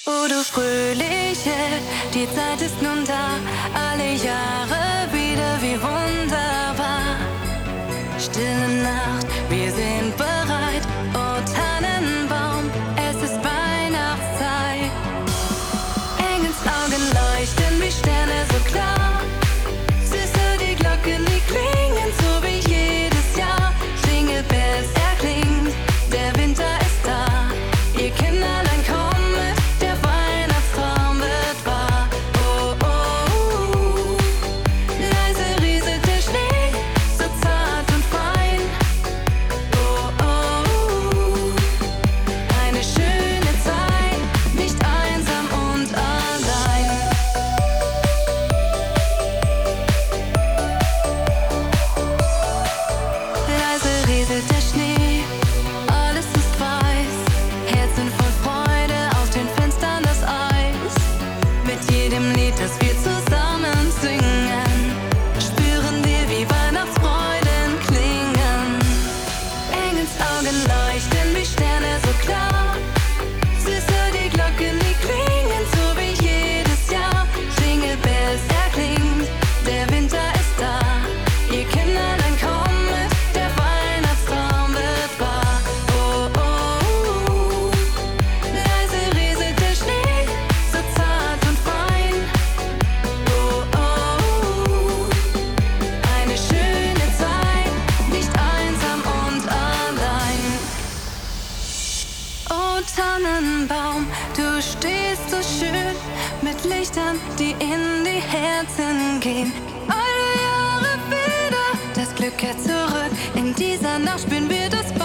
O du Fröhliche, die Zeit ist nun da, alle Jahre wieder wie wunderbar. Stille Nacht, wir sind bereit, o Tannenbaum, es ist Weihnachtszeit. Engelsaugen leuchten wie Sterne so klar, süße die Glocken, die klingen so wie jedes Jahr. Jingle Bells erklingt, der Winter ist da, ihr Kinderlein kommt mit, der Weihnachtstraum wird wahr. Oh, oh, oh, leise rieselt der Schnee, so zart und fein. Oh, oh, oh, eine schöne Zeit, nicht einsam und allein. Leise rieselt der Schnee, alles ist weiß, Herzen voll Freude, auf den Fenstern das Eis. Mit jedem Lied, das wir zusammen singen, spüren wir, wie Weihnachtsfreuden klingen. Engelsaugen leuchten wie Sterne so klar, süße die Glocken, die klingen so wie jedes Jahr. Jingle Bells erklingt, der Winter ist da, ihr Kinderlein kommt mit, der Weihnachtstraum wird wahr. Oh, oh, oh, leise rieselt der Schnee, so zart und fein. Oh, oh, oh, eine schöne Zeit, nicht einsam und allein. O Tannenbaum, du stehst so schön, mit Lichtern, die in die Herzen gehen. Alle Jahre wieder, das Glück kehrt zurück, in dieser Nacht spüren wir das